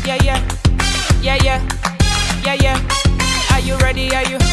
Yeah, yeah, yeah, yeah, yeah, yeah. Are you ready? Are you?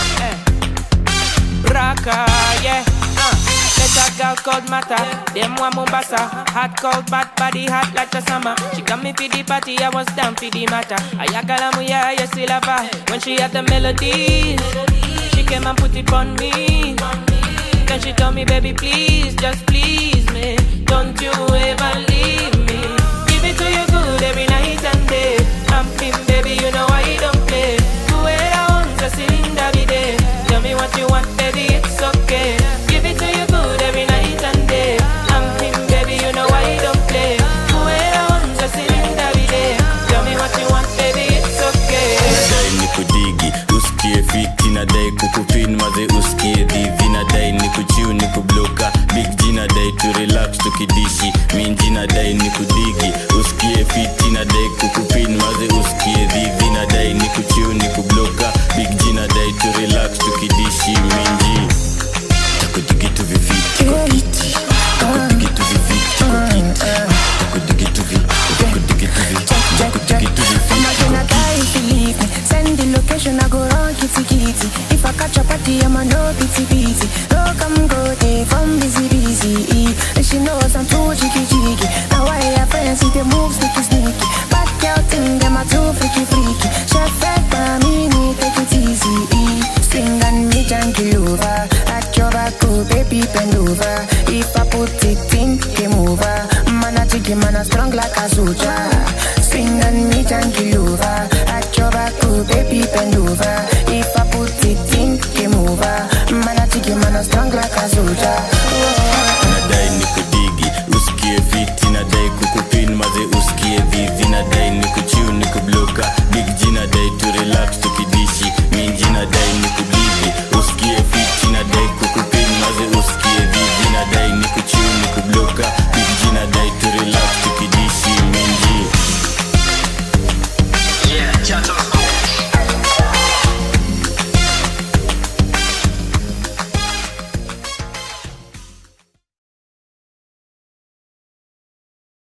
Raka, yeah. Let a girl called Mata. Them one Mombasa. Hot cold bad body hot like the summer. She got me for the party, I was down for the matter. Ayakalamuya, you still have her. When she had the melodies, she came and put it on me. Then she told me, baby, please, just please me. Don't you ever leave me. Give it to you good every night and day. I'm him, baby, you know I don't play. Do it I want to sing every day. Tell me what you want, baby, it's okay. Give it to you good every night and day. I'm him, baby, you know I don't play. Do it I want to sing every day. Tell me what you want, baby, it's okay. Nadai nikudigi, usikie fiti. Nadai kukupin maze usikie divi. Nadai nikuchiu nikubloka. Big G nadai to relax tukidishi. Minji nadai nikudigi, usikie fiti. Nadai kukupin maze usikie divi. Nadai nikuchiu nikubloka. Big G nadai to relax tukidishi. Minji takudigi tu viviti kwa kiti. Takudigi tu viviti kwa kiti. Takudigi tu viviti. Takudigi tu viviti. Takudigi tu viviti. Imagine die if you leave me. Send the location, I go run kitty kitty. If I catch a party, I'm a no pity pity. No come go day from busy busy. And she knows I'm too cheeky cheeky. Now I have friends with the moves sneaky sneaky. Back out in them are too freaky freaky. Chef fed by me, take it easy. Swing and me junkie over. At your back, oh baby bend over. If I put it in, game over. Man a jiggy, man a strong like a soldier. Swing and me junkie over. At your back, oh baby bend over. If I put it in, game over. Man a jiggy, man a strong like a soldier. Nadai nikudigi, usikie fiti. Nadai kukupin maze usikie vivi. Nadai nikuchiu nikubloka.